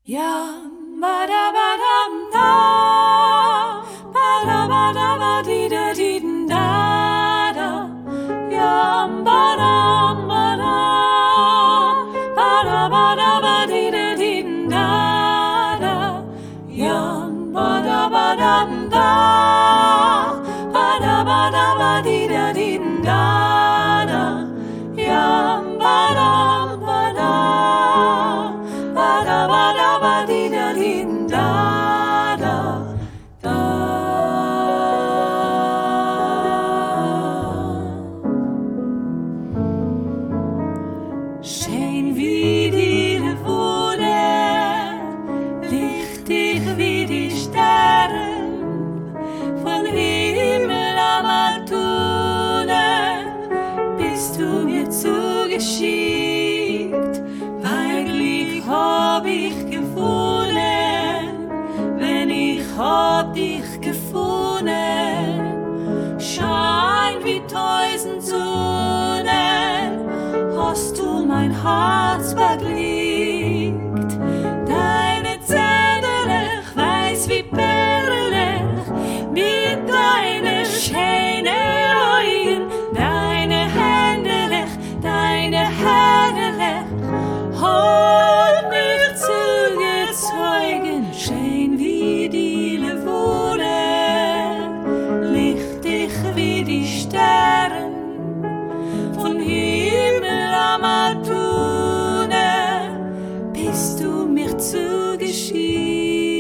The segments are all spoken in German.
Ja, ba-da-ba-dam da, ba-da-ba-da-ba-di-da-di-da-da, ja, ba-dam, ba-dam, ba-da-ba-da-ba-di-da-di-da-da, ja, ba-da-ba-dam da, ba-da-ba-da-ba-di-da-di-da-da, ja, ba-dam, ba-dam, ba-da-ba-da-ba-di-da-di-da-da, da. Schön wie die Wohne, lichtig wie die Sterne, von Himmel am Altune, bist du mir zugeschickt, weil Glück hab ich gefunden, wenn ich hab dich gefunden, schein wie 1000 Sonnen, hast du mein Herz beglückt, deine Zähne weiß wie Perlen, mit deinen schönen Augen, deine Hände, hat mich zugezogen, schön wie die Levone, lichtig wie die Sterne, von Himmel am Altune, bist du mir zugeschickt.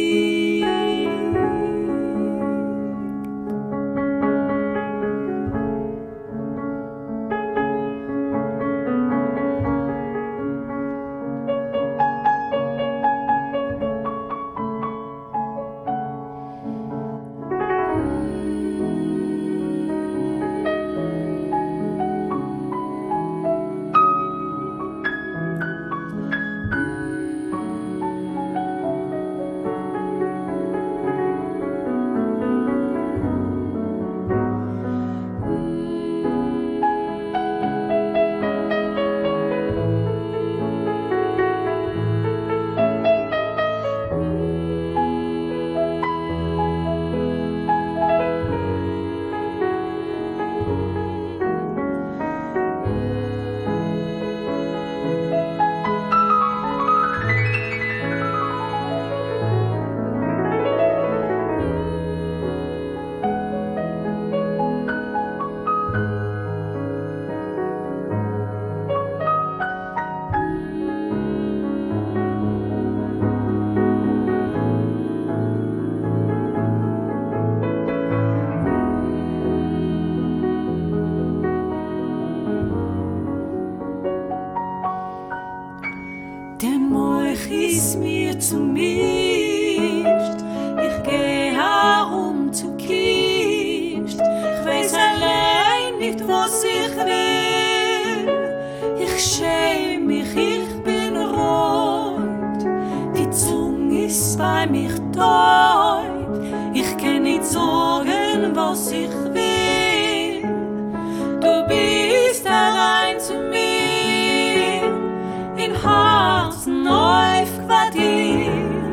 Der Molch ist mir zu mischt, ich geh herum zu Kist, ich weiß allein nicht, was ich will, ich schäm mich, ich bin rot, die Zunge ist bei mich taub, ich kann nicht sagen, was ich will, du bist allein zu mir, in Herzen Neufquartier.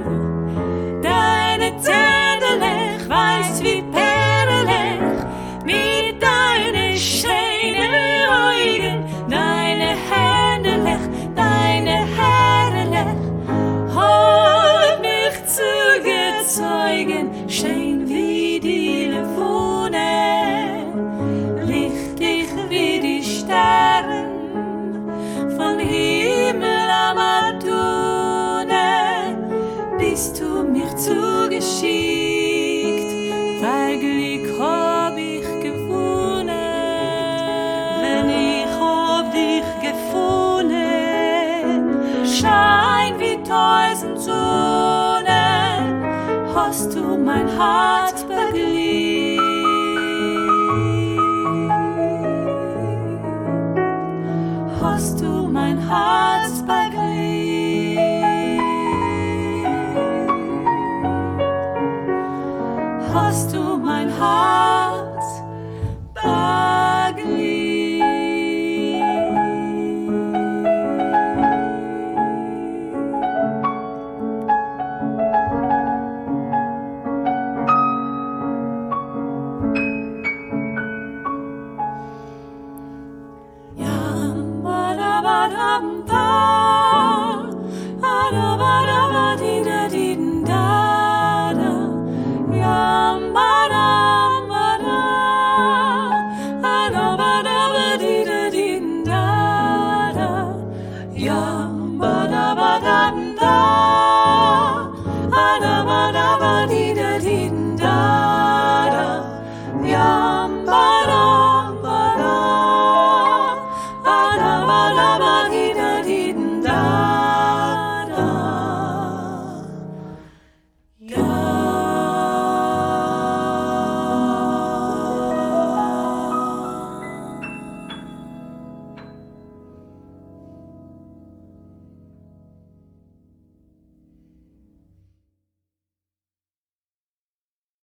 Deine Zähne weiß wie Perlen, mit deinen schönen Augen, deine Hände, hat mich zugezogen, schön wie die Levone, lichtig wie die Sterne, von Himmel am Altune, bist du mir zugeschickt, weil Glück hab ich gefunden, wenn ich hab dich gefunden, schein wie 1000 Sonnen, hast du mein Herz beglückt, hast du mein Herz